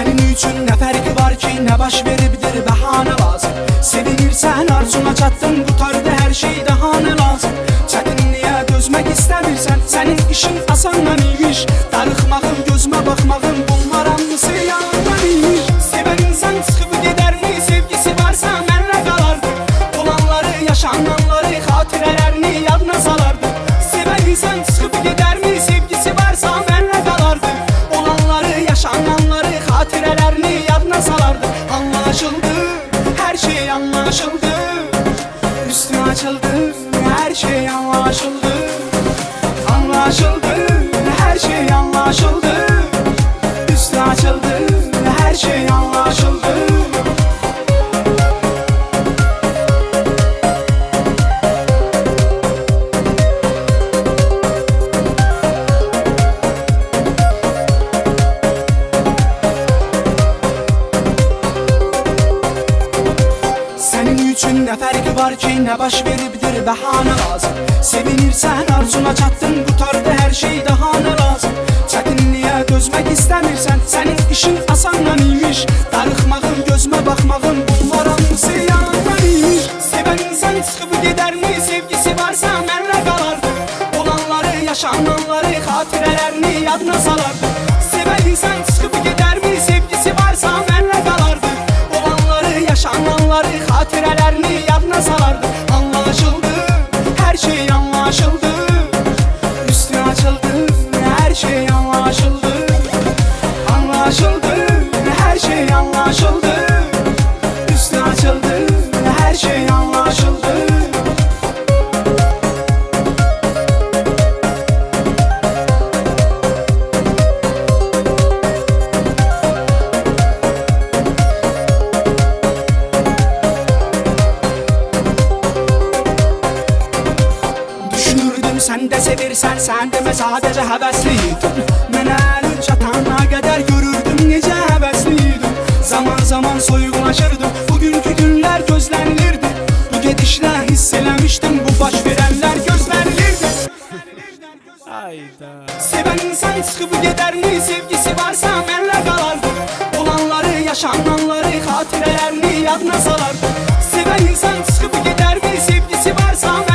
Senin üçün ne farkı var ki, ne baş verebilir bahane lazım. Sevinirsen arzuna çattın, qutardı her şey daha ne lazım. Çətinliyə dözmek istəmirsən, senin işin asandan imiş. Darıxmağın, gözüme bakmağın, bunlar hamısı yandan imiş. Seven insan çıxıb gedərmi, sevgisi varsa mənlə qalardı. Olanları, yaşananları, xatirələrini yadına salardı. Seven insan çıxıb gedərmi, sevgisi varsa mənlə qalardı. Olanları, yaşananları, xatirələrini yadına salardı. Anlaşıldı, her şey anlaşıldı. Üstü açıldı, her şey anlaşıldı. Anlaşıldı, her şey anlaşıldı. Üstü açıldı, her şey anlaşıldı. Senin üçün ne farkı var ki, ne baş verebilir bahane lazım. Sevinirsen arzuna çattın, qutardı her şey daha ne lazım. Çətinliyə dözmek istəmirsən, senin işin asandan imiş. Darıxmağın, gözüme bakmağın, bunlar hamısı yandan imiş. Seven insan çıxıb gedərmi, sevgisi varsa mənlə qalardı. Olanları, yaşananları, xatirələrini yadına salardı. Seven insan çıxıb gedərmi, sevgisi varsa mənlə qalardı. Olanları, yaşananları, xatirələrini yadına salardı. Anlaşıldı, her şey anlaşıldı. Üstü açıldı, her şey anlaşıldı. Anlaşıldı, her şey anlaşıldı. Üstü açıldı, her şey anlaşıldı. Düşünürdüm sen de sevirsen, sen demə sadəcə həvəsliydin. Mənə əlin çatana qədər görürdüm necə həvəsliydin. Zaman zaman soyuqlaşırdım, bugünkü günlər gözlənilirdi. Bu gedişlə hiss eləmişdim, bu baş verənlər gözlənilirdi. Seven insan çıxıb gedərmi, sevgisi varsa mənlə qalardı. Olanları, yaşananları, xatirələrini yadına salardı. Seven insan çıxıb gedərmi, sevgisi varsa